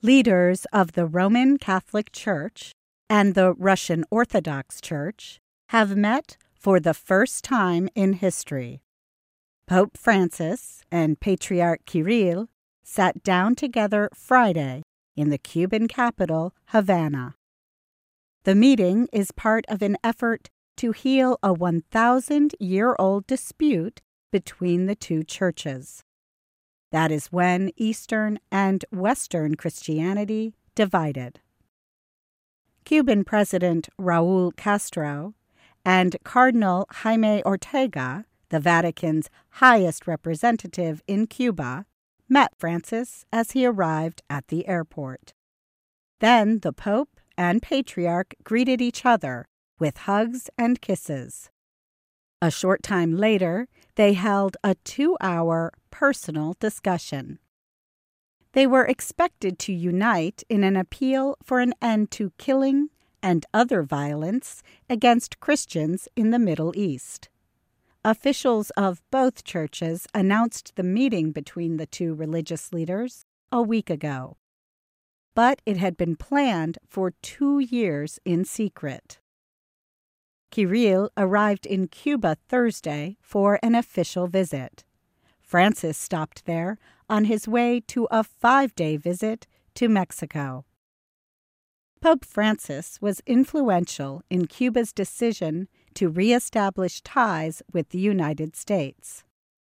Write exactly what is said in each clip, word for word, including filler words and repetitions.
Leaders of the Roman Catholic Church and the Russian Orthodox Church have met for the first time in history. Pope Francis and Patriarch Kirill sat down together Friday in the Cuban capital, Havana. The meeting is part of an effort to heal a one thousand year old dispute between the two churches. That is when Eastern and Western Christianity divided. Cuban President Raúl Castro and Cardinal Jaime Ortega, the Vatican's highest representative in Cuba, met Francis as he arrived at the airport. Then the Pope and Patriarch greeted each other with hugs and kisses. A short time later, they held a two-hour personal discussion. They were expected to unite in an appeal for an end to killing and other violence against Christians in the Middle East. Officials of both churches announced the meeting between the two religious leaders a week ago, but it had been planned for two years in secret. Kirill arrived in Cuba Thursday for an official visit. Francis stopped there on his way to a five-day visit to Mexico. Pope Francis was influential in Cuba's decision to reestablish ties with the United States.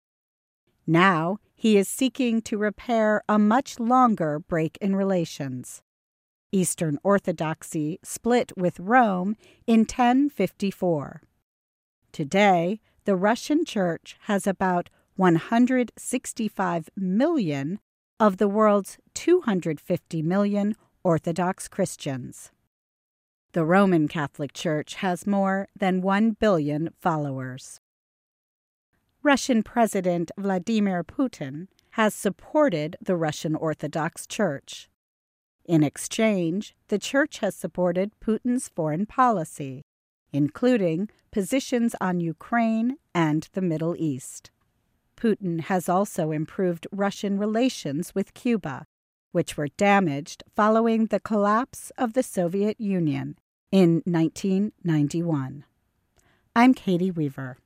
Now he is seeking to repair a much longer break in relations. Eastern Orthodoxy split with Rome in ten fifty-four. Today, the Russian Church has about one hundred sixty-five million of the world's two hundred fifty million Orthodox Christians. The Roman Catholic Church has more than one billion followers. Russian President Vladimir Putin has supported the Russian Orthodox Church. In exchange, the Church has supported Putin's foreign policy, including positions on Ukraine and the Middle East. Putin has also improved Russian relations with Cuba, which were damaged following the collapse of the Soviet Union in nineteen ninety-one. I'm Katie Weaver.